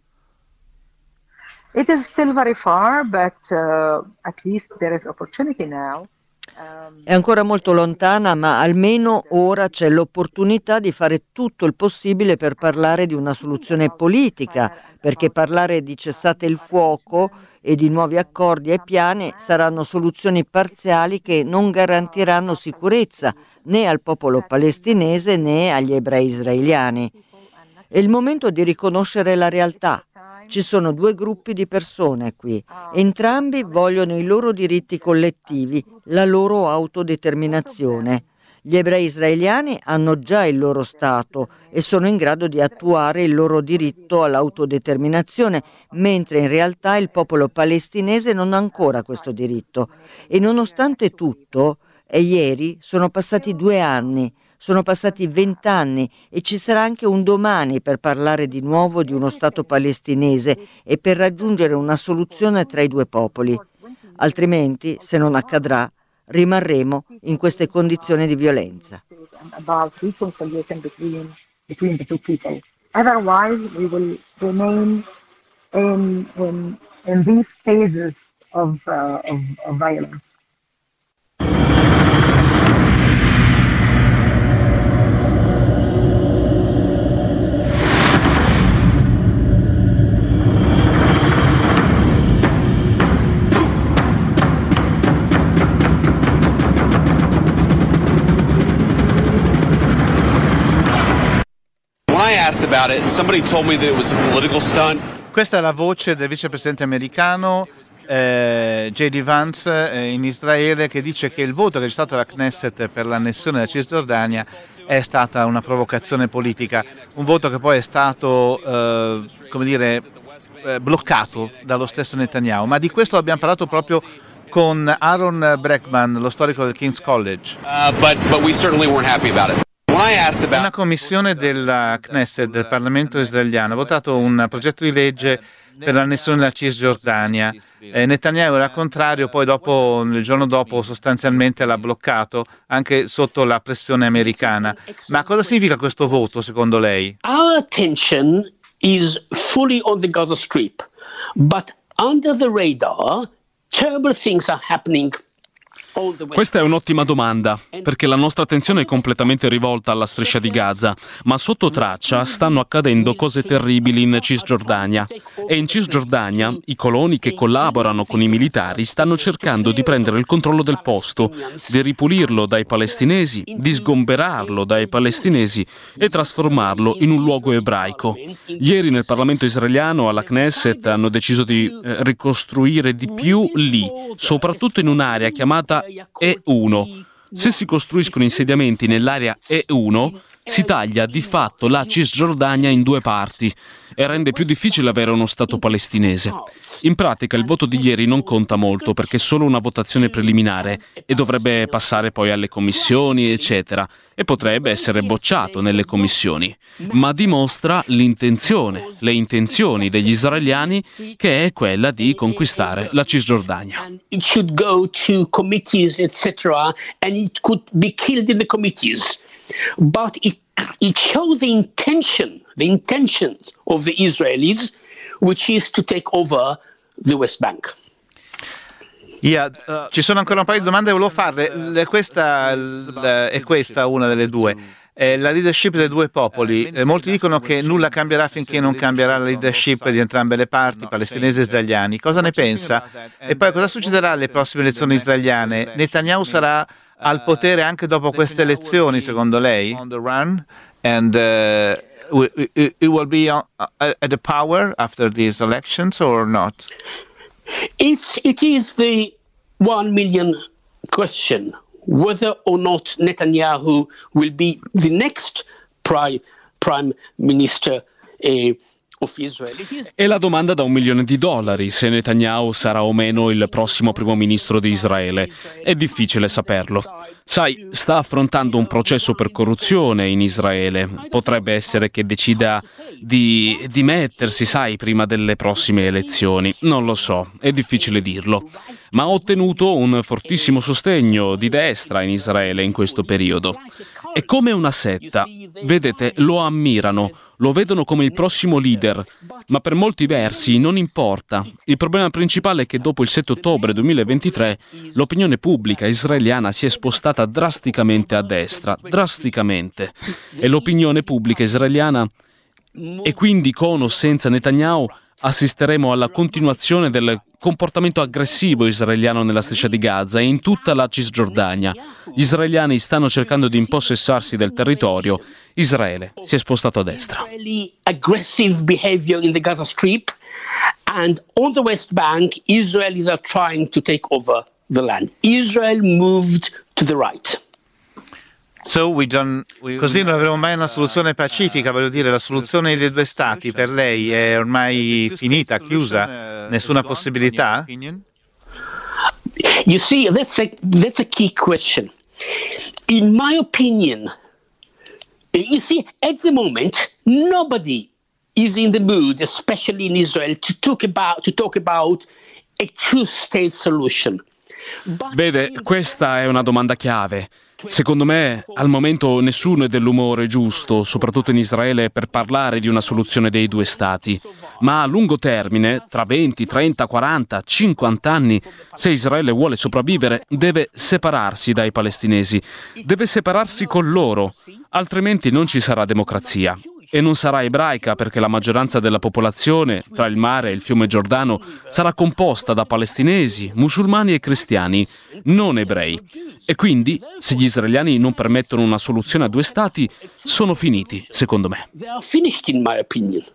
Speaker 9: It is still very far, but at least there is opportunity now.
Speaker 3: È ancora molto lontana, ma almeno ora c'è l'opportunità di fare tutto il possibile per parlare di una soluzione politica, perché parlare di cessate il fuoco e di nuovi accordi e piani saranno soluzioni parziali che non garantiranno sicurezza né al popolo palestinese né agli ebrei israeliani. È il momento di riconoscere la realtà. Ci sono due gruppi di persone qui. Entrambi vogliono i loro diritti collettivi, la loro autodeterminazione. Gli ebrei israeliani hanno già il loro Stato e sono in grado di attuare il loro diritto all'autodeterminazione, mentre in realtà il popolo palestinese non ha ancora questo diritto. E nonostante tutto, E ieri sono passati 2 anni, sono passati 20 anni e ci sarà anche un domani per parlare di nuovo di uno Stato palestinese e per raggiungere una soluzione tra i due popoli. Altrimenti, se non accadrà, rimarremo in queste condizioni di violenza.
Speaker 9: Otherwise, we will remain in these phases of violence.
Speaker 10: About it. Somebody told me that it was a political stunt.
Speaker 4: Questa è la voce del vicepresidente americano J.D. Vance in Israele, che dice che il voto che c'è stato alla Knesset per l'annessione della Cisgiordania è stata una provocazione politica, un voto che poi è stato bloccato dallo stesso Netanyahu. Ma di questo abbiamo parlato proprio con Aaron Breckman, lo storico del King's College.
Speaker 10: But we certainly weren't happy about it.
Speaker 4: Una commissione della Knesset, del Parlamento israeliano, ha votato un progetto di legge per l'annessione della Cisgiordania. Netanyahu era contrario, poi il giorno dopo sostanzialmente l'ha bloccato, anche sotto la pressione americana. Ma cosa significa questo voto, secondo lei?
Speaker 7: Our attention is fully on the Gaza Strip, but under the radar, terrible things are happening.
Speaker 8: Questa è un'ottima domanda, perché la nostra attenzione è completamente rivolta alla striscia di Gaza, ma sotto traccia stanno accadendo cose terribili in Cisgiordania. E in Cisgiordania i coloni che collaborano con i militari stanno cercando di prendere il controllo del posto, di ripulirlo dai palestinesi, di sgomberarlo dai palestinesi e trasformarlo in un luogo ebraico. Ieri nel Parlamento israeliano, alla Knesset, hanno deciso di ricostruire di più lì, soprattutto in un'area chiamata E1. Se si costruiscono insediamenti nell'area E1, si taglia di fatto la Cisgiordania in 2 parti e rende più difficile avere uno Stato palestinese. In pratica il voto di ieri non conta molto perché è solo una votazione preliminare e dovrebbe passare poi alle commissioni, eccetera, e potrebbe essere bocciato nelle commissioni, ma dimostra le intenzioni degli israeliani, che è quella di conquistare la Cisgiordania.
Speaker 7: It should go to committees, etc., and it could be killed in the committees. But it shows the intentions of the Israelis, which is to take over the West Bank.
Speaker 4: Ci sono ancora un paio di domande che volevo farle. Questa è una delle due. La leadership dei due popoli. Molti dicono che nulla cambierà finché non cambierà la leadership di entrambe le parti, palestinesi e israeliani. Cosa ne pensa? E poi cosa succederà alle prossime elezioni israeliane? Netanyahu sarà al potere anche dopo queste elezioni, secondo lei? On the run, and it will be at the power after these elections or not?
Speaker 7: It is the 1 million question whether or not Netanyahu will be the next prime minister of Israel.
Speaker 8: È la domanda da $1 milione, se Netanyahu sarà o meno il prossimo primo ministro di Israele. È difficile saperlo. Sai, sta affrontando un processo per corruzione in Israele. Potrebbe essere che decida di dimettersi, sai, prima delle prossime elezioni. Non lo so, è difficile dirlo. Ma ha ottenuto un fortissimo sostegno di destra in Israele in questo periodo. È come una setta. Vedete, lo ammirano, lo vedono come il prossimo leader, ma per molti versi non importa. Il problema principale è che dopo il 7 ottobre 2023 l'opinione pubblica israeliana si è spostata drasticamente a destra, drasticamente. E l'opinione pubblica israeliana, e quindi con o senza Netanyahu, assisteremo alla continuazione del comportamento aggressivo israeliano nella striscia di Gaza e in tutta la Cisgiordania. Gli israeliani stanno cercando di impossessarsi del territorio. Israele si è spostato a destra.
Speaker 7: Aggressive behavior in the Gaza Strip, and on the West Bank, Israelis are trying to take over the land. Israel moved to the right.
Speaker 4: Così non avremo mai una soluzione pacifica, voglio dire, la soluzione dei 2 stati per lei è ormai finita, chiusa, nessuna possibilità?
Speaker 7: You see, that's a key question. In my opinion, you see, at the moment, nobody is in the mood, especially in Israel, to talk about a two-state solution.
Speaker 8: Vede, questa è una domanda chiave. Secondo me, al momento nessuno è dell'umore giusto, soprattutto in Israele, per parlare di una soluzione dei due stati. Ma a lungo termine, tra 20, 30, 40, 50 anni, se Israele vuole sopravvivere, deve separarsi dai palestinesi. Deve separarsi con loro, altrimenti non ci sarà democrazia. E non sarà ebraica perché la maggioranza della popolazione, tra il mare e il fiume Giordano, sarà composta da palestinesi, musulmani e cristiani, non ebrei. E quindi, se gli israeliani non permettono una soluzione a due stati, sono finiti, secondo me.
Speaker 7: They are finished, in my opinion.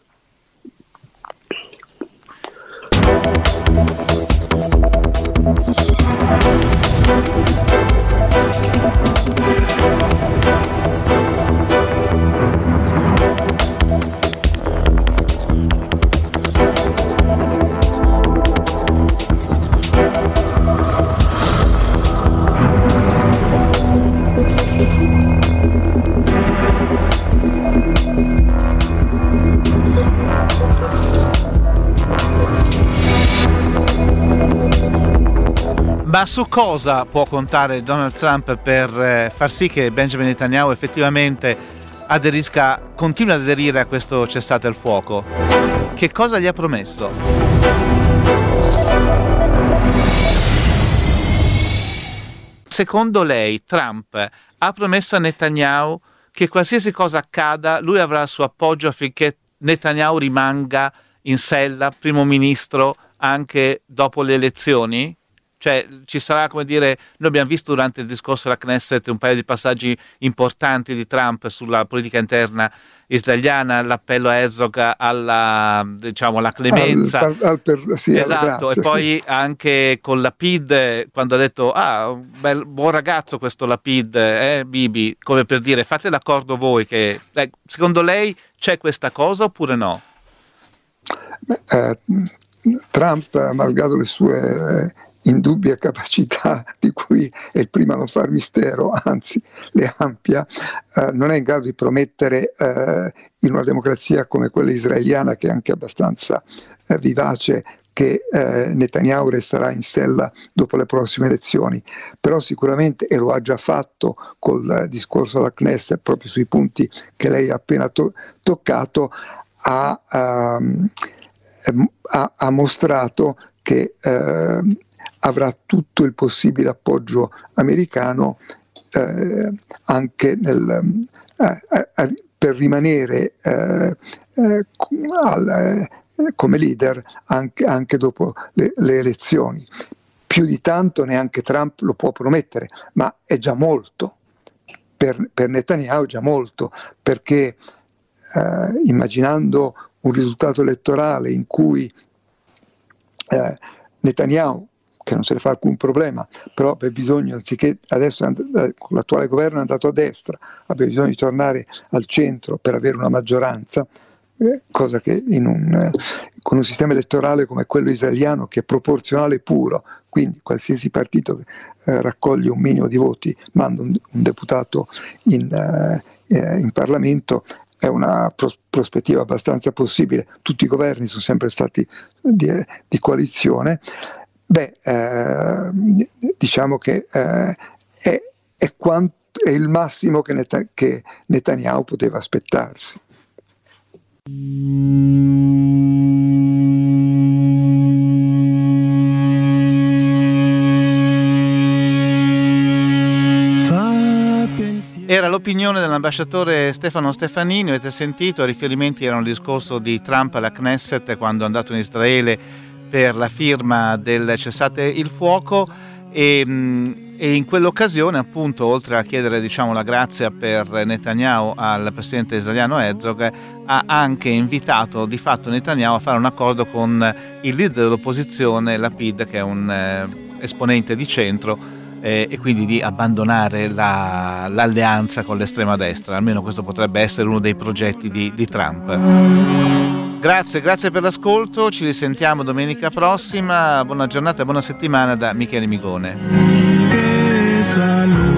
Speaker 4: Ma su cosa può contare Donald Trump per far sì che Benjamin Netanyahu effettivamente continui ad aderire a questo cessate il fuoco? Che cosa gli ha promesso? Secondo lei Trump ha promesso a Netanyahu che qualsiasi cosa accada lui avrà il suo appoggio affinché Netanyahu rimanga in sella primo ministro anche dopo le elezioni? Cioè ci sarà, come dire, noi abbiamo visto durante il discorso alla Knesset un paio di passaggi importanti di Trump sulla politica interna israeliana, l'appello a Herzog alla clemenza.
Speaker 11: Sì,
Speaker 4: esatto,
Speaker 11: grazie,
Speaker 4: e poi anche con Lapid, quando ha detto buon ragazzo questo Lapid, Bibi, come per dire fate l'accordo voi, che secondo lei c'è questa cosa oppure no?
Speaker 11: Trump, malgrado le sue indubbie capacità, di cui è il primo a non far mistero, anzi le ampia, non è in grado di promettere in una democrazia come quella israeliana, che è anche abbastanza vivace, che Netanyahu resterà in sella dopo le prossime elezioni. Però sicuramente, e lo ha già fatto col discorso alla Knesset proprio sui punti che lei ha appena toccato, ha mostrato che avrà tutto il possibile appoggio americano anche per rimanere come leader anche dopo le elezioni. Più di tanto neanche Trump lo può promettere, ma è già molto. Per Netanyahu è già molto, perché immaginando un risultato elettorale in cui Netanyahu, che non se ne fa alcun problema, però abbia bisogno, anziché adesso con l'attuale governo è andato a destra, abbia bisogno di tornare al centro per avere una maggioranza, cosa che con un sistema elettorale come quello israeliano, che è proporzionale puro, quindi qualsiasi partito che raccoglie un minimo di voti manda un deputato in Parlamento, è una prospettiva abbastanza possibile. Tutti i governi sono sempre stati di coalizione. Diciamo che è il massimo che Netanyahu poteva aspettarsi.
Speaker 4: Era l'opinione dell'ambasciatore Stefano Stefanini, avete sentito, i riferimenti erano il discorso di Trump alla Knesset quando è andato in Israele per la firma del cessate il fuoco e in quell'occasione, appunto, oltre a chiedere la grazia per Netanyahu al presidente israeliano Herzog, ha anche invitato di fatto Netanyahu a fare un accordo con il leader dell'opposizione Lapid, che è un esponente di centro, e quindi di abbandonare l'alleanza con l'estrema destra. Almeno questo potrebbe essere uno dei progetti di Trump. Grazie per l'ascolto, ci risentiamo domenica prossima, buona giornata e buona settimana da Michele Migone.